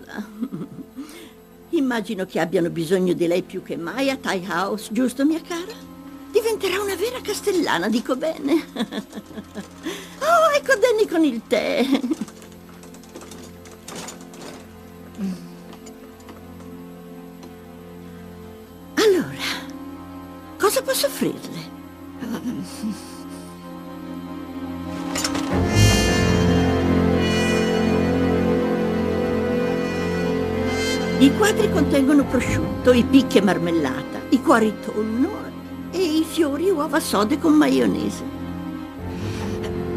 arriva. Immagino che abbiano bisogno di lei più che mai a Thai House, giusto, mia cara? Diventerà una vera castellana, dico bene. Oh, ecco Danny con il tè. Allora, cosa posso offrirle? I quadri contengono prosciutto, i picchi e marmellata, i cuori tonno e i fiori uova sode con maionese.